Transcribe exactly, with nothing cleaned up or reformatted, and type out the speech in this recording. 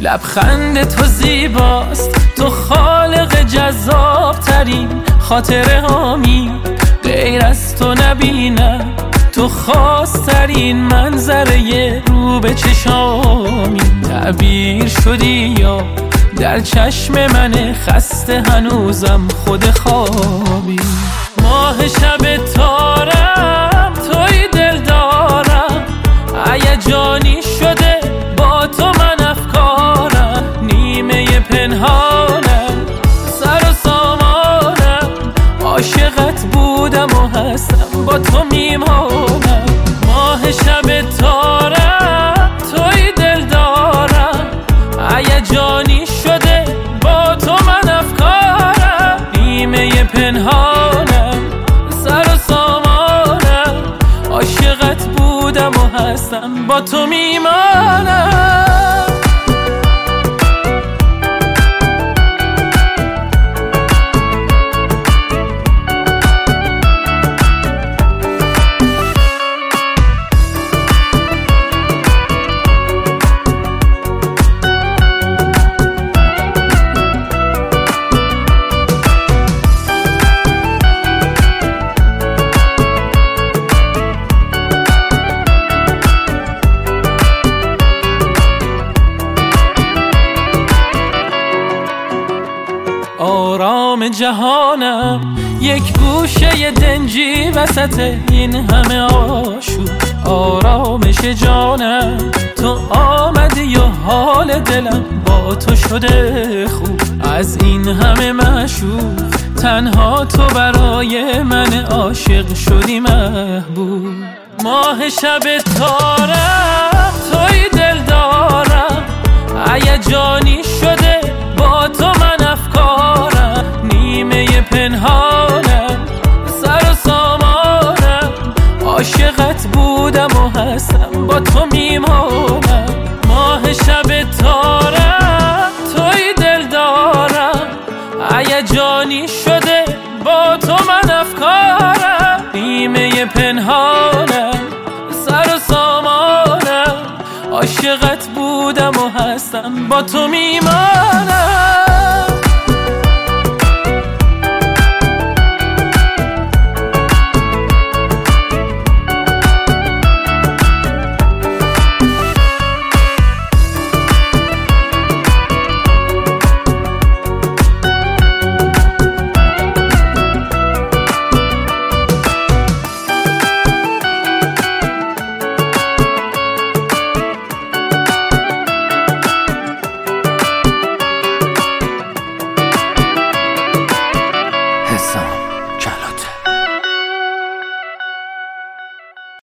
لبخند تو زیباست، تو خالق جذاب ترین خاطره هامی، غیر از تو نبینم تو خاص ترین منظره رو به چشامی. تعبیر شدی یا در چشم من خسته هنوزم خود خوابی. ماه شب تارم توی دل دارم، هیجانی شده با تو من افکارم، نیمه پنهانم سر و سامانم، عاشقت بودم و هستم با تو میمانم. ماه شب تارم توی دل دارم، هیجانی شده با تو من افکارم، نیمه پنهانم سر و سامانم، عاشقت بودم و هستم با تو میمانم. آرام جهانم یک گوشه دنجی وسط این همه آشوب، آرامش جانم تو آمدی و حال دلم با تو شده خوب. از این همه معشوق تنها تو برای من عاشق شدی محبوب. ماه شب تارم توی دل دارم، هیجانی شده با تو من افکارم، نیمه پنهانم سر و سامانم، عاشقت بودم و هستم با تو میمانم. ماه شب تارم توی دل دارم، هیجانی شده با تو من افکارم، نیمه پنهانم سر و سامانم، عاشقت بودم و هستم با تو میمانم.